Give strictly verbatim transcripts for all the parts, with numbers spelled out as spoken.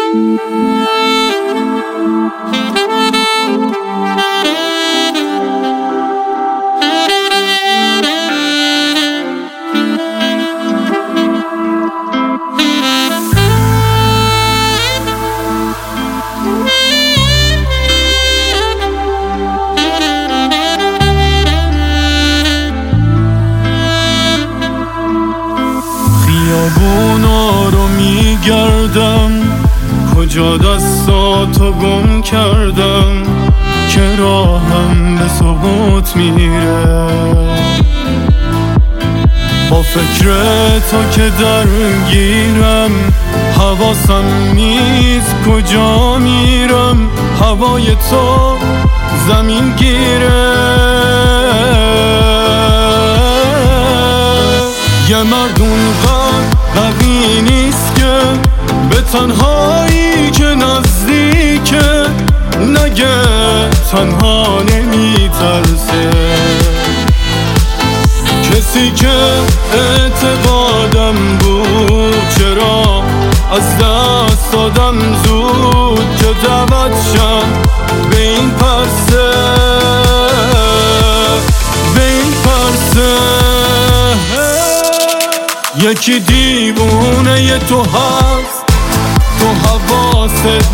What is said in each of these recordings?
خیابونا رو میگردم، کجا دستاتو گم کردم که راهم به سقوط میره. با فکر تو که درگیرم، حواسم نیست کجا میرم. هوای تو زمین گیره. یه مرد اونقدر قوی نیست که به تنهایی که نزدیکه نگه تنها نمیترسه. کسی که اعتقادم بود چرا از دست دادم زود که دعوت شم به این پرسه، به این پرسه. یکی دیوونه ی تو هست، تو حواست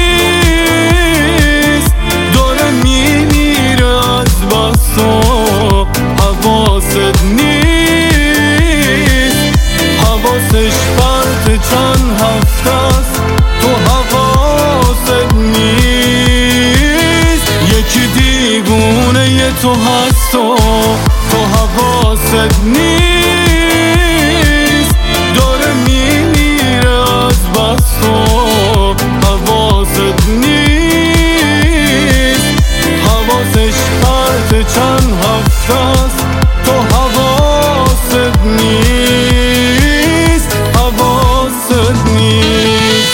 نیست، داره میمیره از بس و حواست نیست. حواسش پرت چند هفته است، تو حواست نیست. یکی دیوونه ی تو هست و تو حواست نیست، چند هفته است، تو حواست نیست، حواست نیست.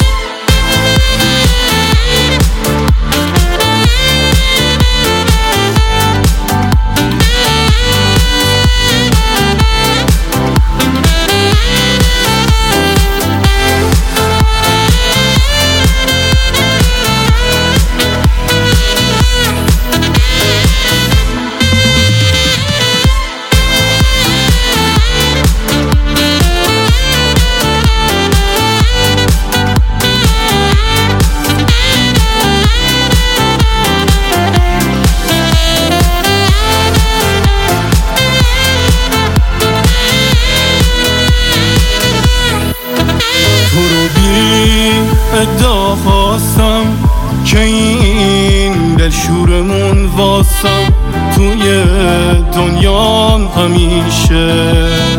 ادعا خواستم که این دلشورمون واسم توی دنیام همیشه.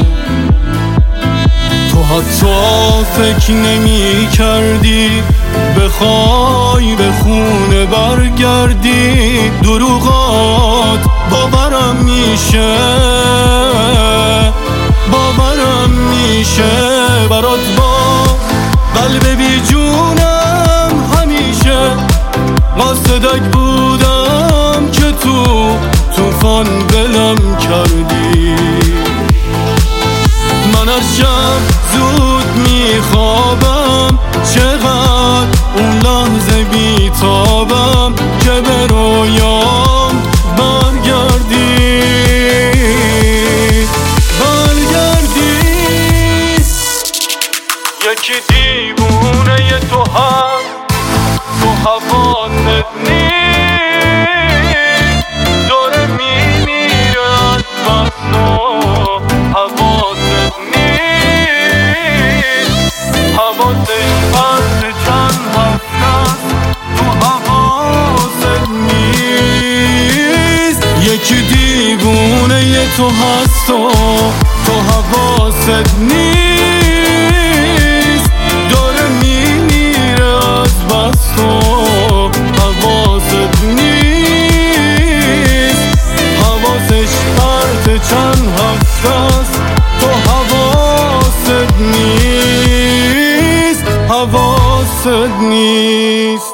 تو حتی فکر نمی کردی بخوای به خونه برگردی. دروغات باورم میشه، باورم میشه. برات با قلب بی جونم همیشه قاصدک بودم که تو توفان دلم کردی. من از شب زود میخوابم، چقدر اون لحظه بیتابم که به رویام برگردی، برگردی. یکی دیوونه ی تو هست، تو حواست نیست، داره میمیره از بس و حواست نیست. حواسش پرت چند هفته است، تو حواست نیست. یکی دیوونه ی تو هست و تو حواست نیست، داره میمیره از بس و حواست نیست. حواسش پرت چند هفته است، تو حواست نیست، حواست نیست.